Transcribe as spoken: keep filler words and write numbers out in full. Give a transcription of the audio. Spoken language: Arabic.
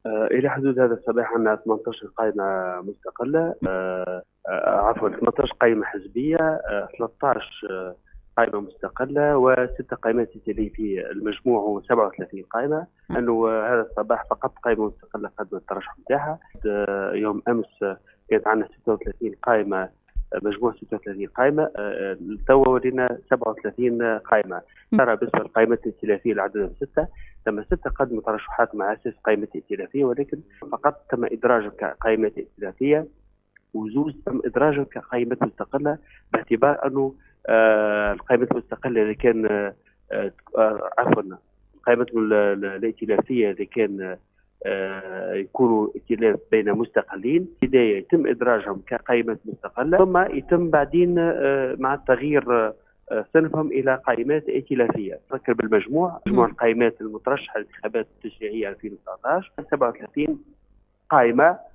آه، إلى حدود هذا الصباح عندنا ثمانية عشر قائمة مستقلة، آه، آه، عفوا ثمانية عشر قائمة حزبية، آه، ثلاثة عشر آه، قائمة مستقلة وست قائمات ائتلافية. المجموع هو سبعة وثلاثين قائمة. أنه آه، هذا الصباح فقط قائمة مستقلة قدمت الترشح نتاعها. آه، يوم أمس آه، كانت عندنا ستة وثلاثين قائمة، آه، مجموع ستة وثلاثين قائمة. آه، آه، توا ولينا سبعة وثلاثين قائمة. ترى بالنسبة للقائمات الائتلافية العدد ستة، تم ستة قدموا ترشحات مع أساس قائمة ائتلافية، ولكن فقط تم إدراجهم كقائمة ائتلافية، وزوز تم إدراجهم كقائمة مستقلة، باعتبار أنه آه القائمة المستقلة اللي كان آه آه عفوا القائمة الائتلافية اللي كان آه يكونوا ائتلاف بين مستقلين، بداية يتم إدراجهم كقائمة مستقلة، ثم يتم بعدين آه مع التغيير آه صنفهم الى قائمات ائتلافيه. نذكر بالمجموع، مجموع القائمات المترشحه للانتخابات التشريعيه ألفين وتسعة عشر سبعة وثلاثين قائمه،